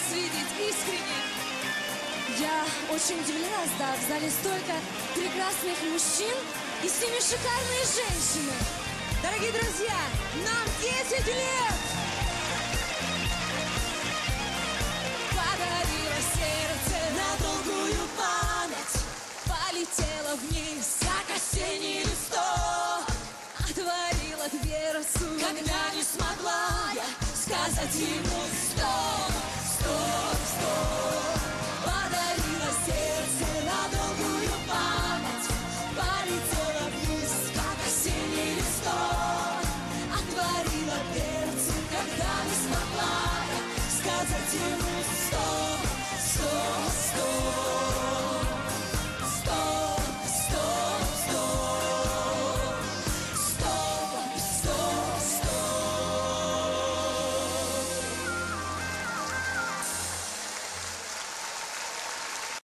видеть искренне. Я очень удивлялась, да, в зале столько прекрасных мужчин и с ними шикарные женщины. Дорогие друзья, нам 10 лет! Подарила сердце на долгую память, полетела вниз, как осенний листок. Отворила дверцу, когда не смогла я сказать ему стоп, стоп, стоп.